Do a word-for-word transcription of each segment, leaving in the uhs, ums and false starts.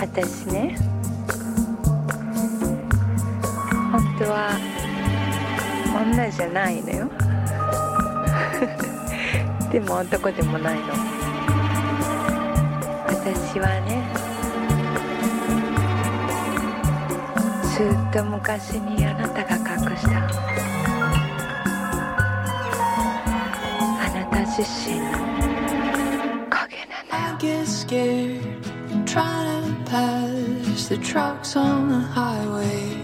私ね、本当は女じゃないのよ。でも男でもないの。私はね、ずっと昔にあなたが隠したあなた自身の影なのよ。 I get scared trying to pass the trucks on the highway.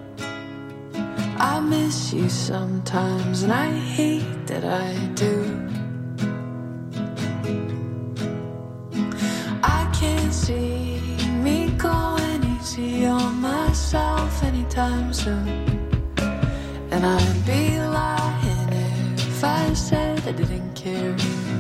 I miss you sometimes and I hate that I do. I can't see me going easy on myself anytime soon, and I'd be lying if I said I didn't care.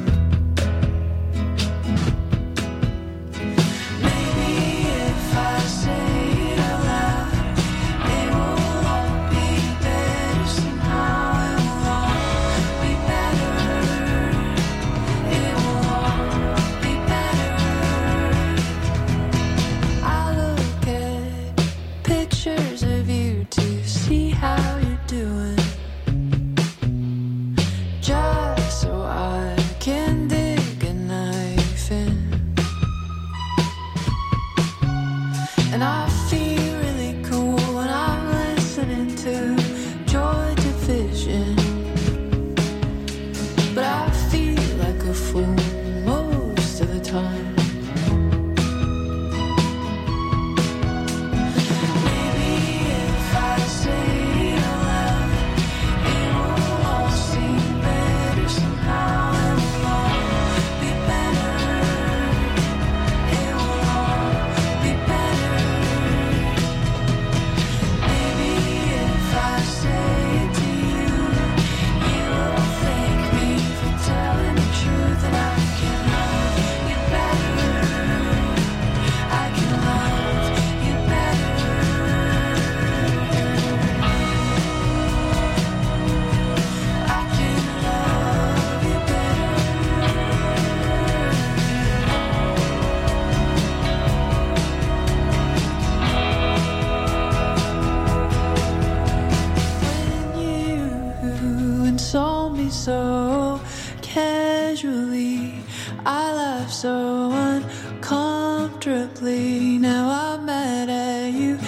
So casually, I laugh so uncomfortably. Now I'm mad at you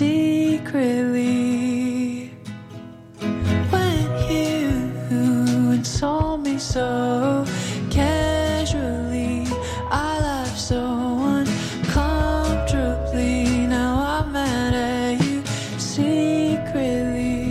secretly. When you insult me so casually, I laugh so uncomfortably. Now I'm mad at you secretly.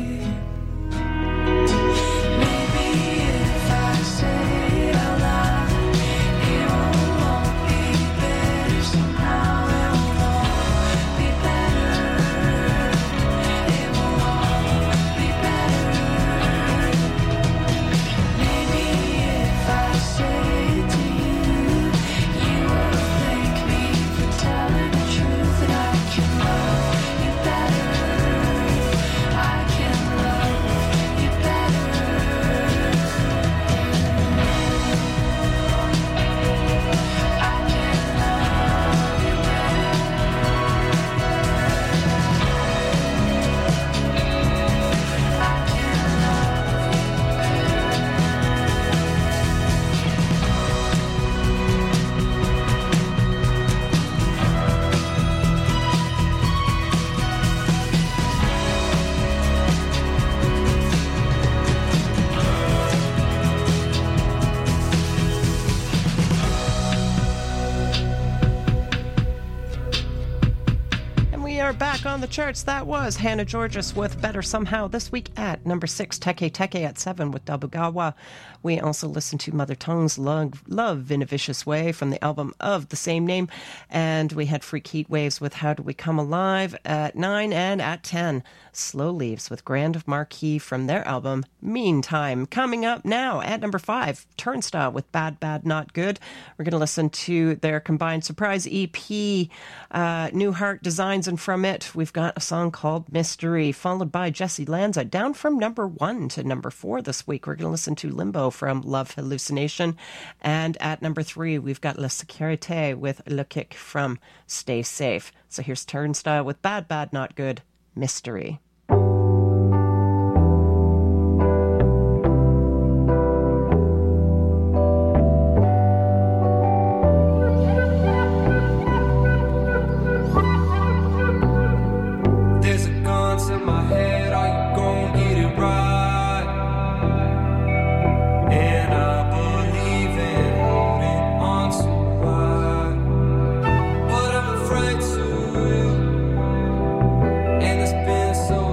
Back on the charts, that was Hannah Georges with Better Somehow. This week at number six, Teke Teke at seven with Dabugawa. We also listened to Mother Tongue's Love, Love in a Vicious Way from the album of the same name. And we had Freak Heat Waves with How Do We Come Alive at nine, and at ten, Slow Leaves with Grand Marquis from their album Meantime. Coming up now at number five, Turnstile with Bad Bad Not Good. We're going to listen to their combined surprise E P, uh, New Heart Designs and From from it, we've got a song called Mystery, followed by Jesse Lanza, down from number one to number four this week. We're going to listen to Limbo from Love Hallucination. And at number three, we've got La Sécurité with Le Kick from Stay Safe. So here's Turnstile with Bad, Bad, Not Good, Mystery. So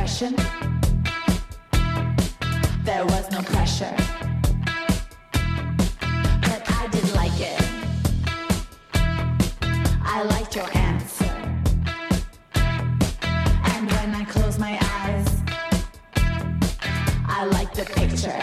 expression. There was no pressure, but I did like it. I liked your answer. And when I close my eyes, I like the picture.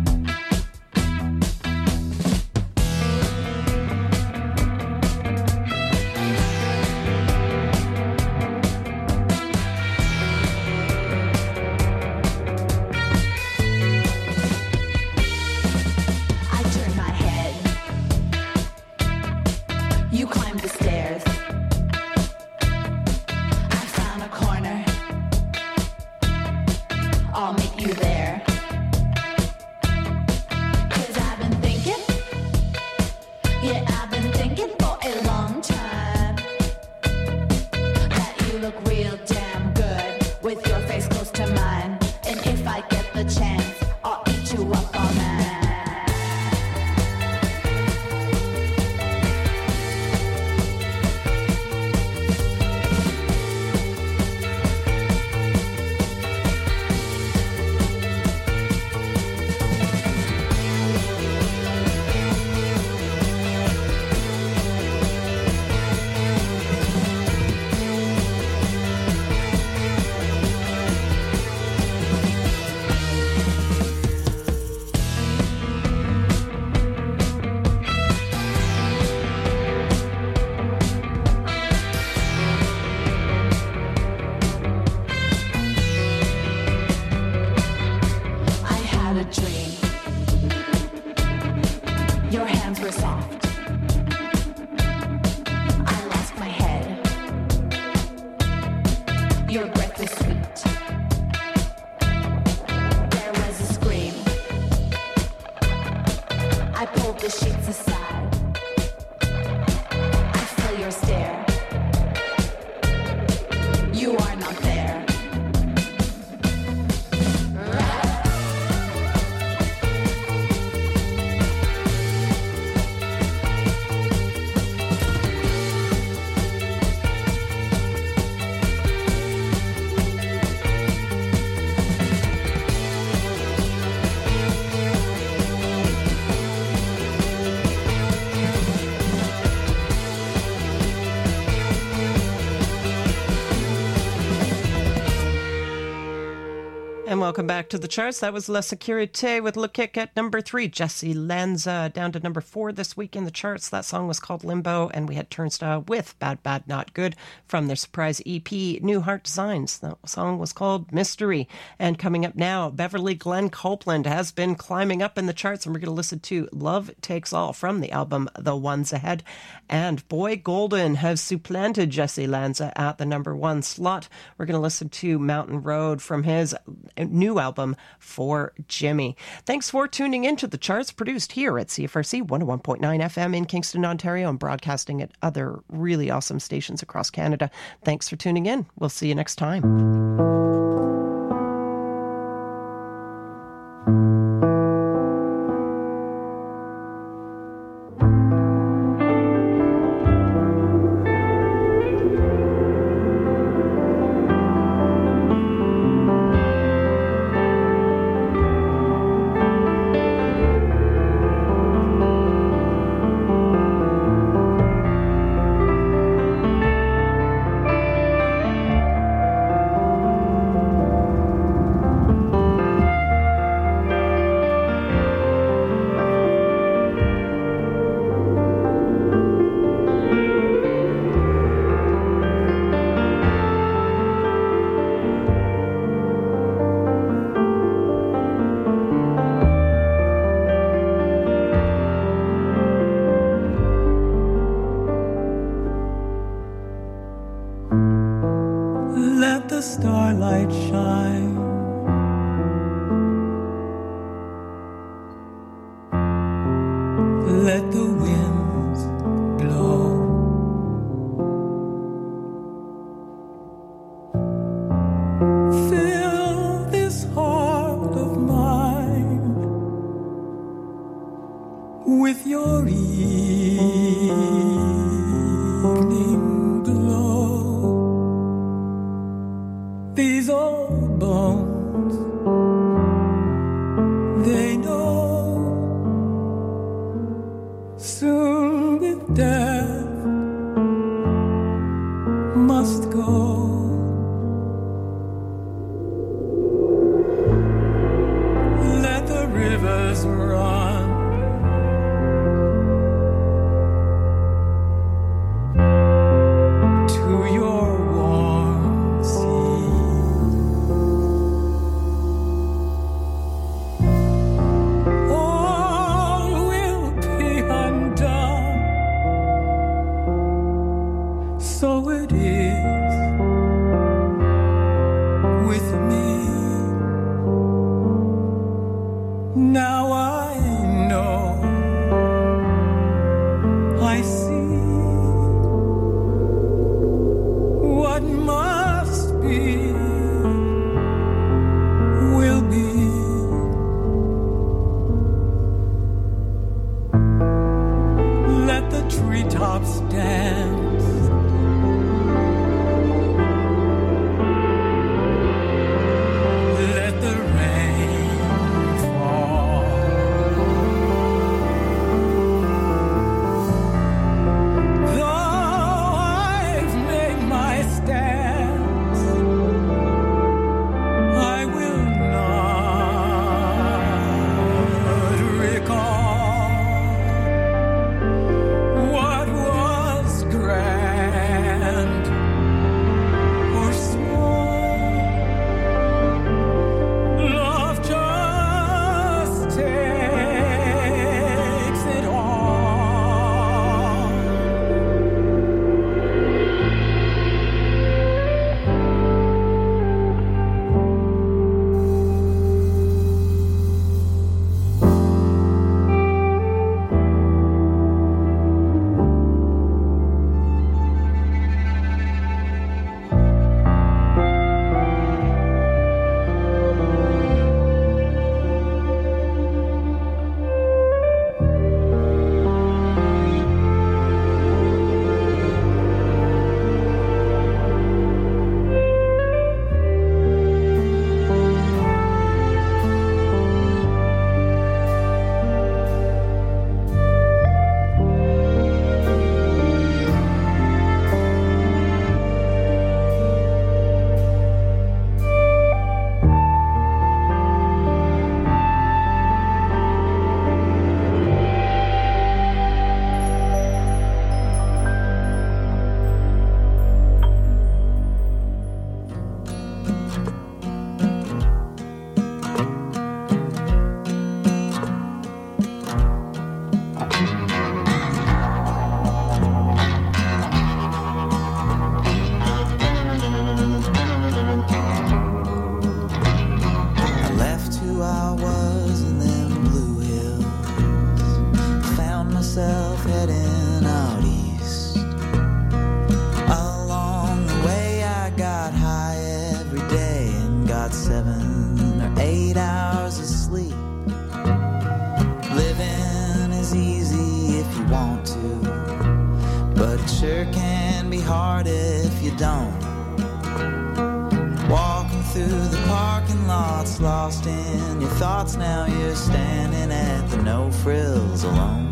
And welcome back to the charts. That was La Sécurité with Le Kick at number three. Jessy Lanza down to number four this week in the charts. That song was called Limbo, and we had Turnstile with Bad Bad Not Good from their surprise E P, New Heart Designs. The song was called Mystery. And coming up now, Beverly Glenn Copeland has been climbing up in the charts, and we're going to listen to Love Takes All from the album The Ones Ahead. And Boy Golden has supplanted Jessy Lanza at the number one slot. We're going to listen to Mountain Road from his new album For Jimmy. Thanks for tuning into the charts, produced here at C F R C one oh one point nine F M in Kingston, Ontario, and broadcasting at other really awesome stations across Canada. Thanks for tuning in. We'll see you next time. Starlight shine. Let the winds blow. Fill this heart of mine with your evening glow. These old bones seven or eight hours of sleep. Living is easy if you want to, but it sure can be hard if you don't. Walking through the parking lots, lost in your thoughts. Now you're standing at the No Frills alone.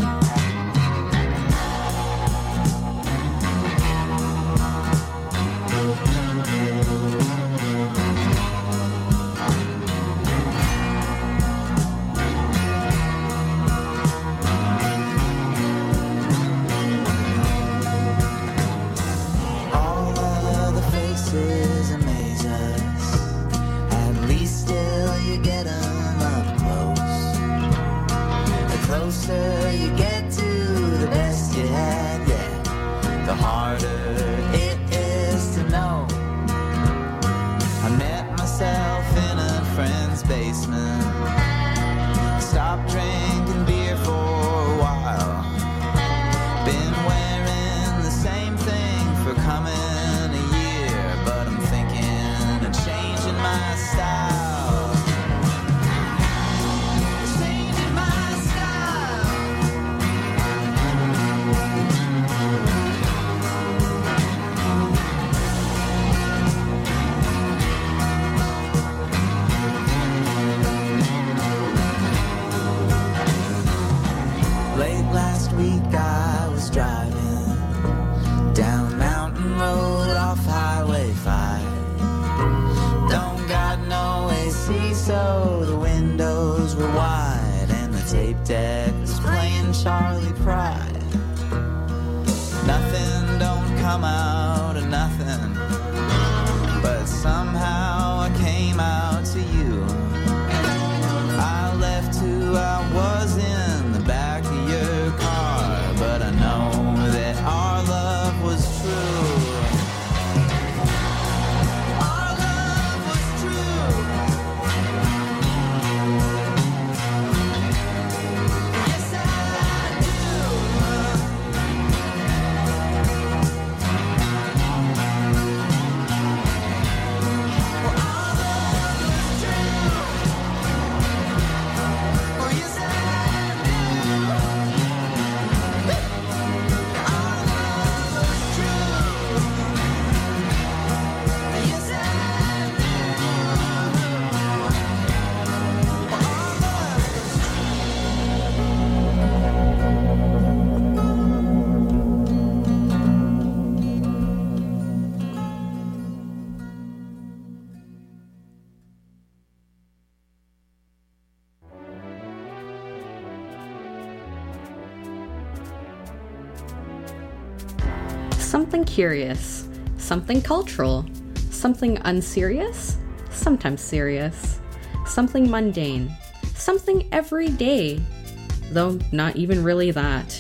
Something curious, something cultural, something unserious, sometimes serious, something mundane, something everyday, though not even really that.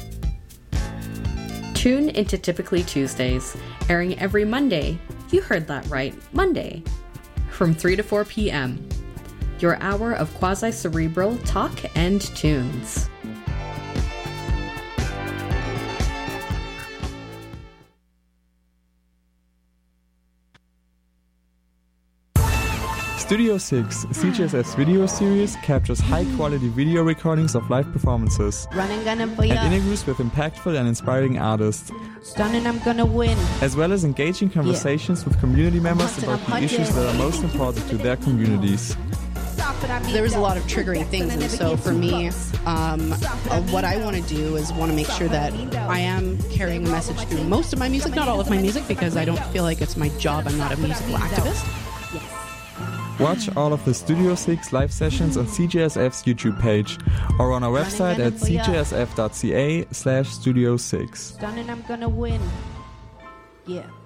Tune into Typically Tuesdays, airing every Monday. You heard that right, Monday, from three to four p.m. Your hour of quasi-cerebral talk and tunes. Studio six, C G S F's video series, captures high-quality video recordings of live performances Running, gunning for and ya. interviews with impactful and inspiring artists, Stunning, I'm gonna win. as well as engaging conversations yeah. with community members hunting, about I'm the issues hunting. that are most important to their communities. There was a lot of triggering things, and so for me, um, uh, what I want to do is want to make sure that I am carrying a message through most of my music, not all of my music, because I don't feel like it's my job. I'm not a musical activist. Watch all of the Studio six live sessions on C J S F's YouTube page or on our website at c j s f dot c a slash studio six. Stunning, I'm gonna win. Yeah.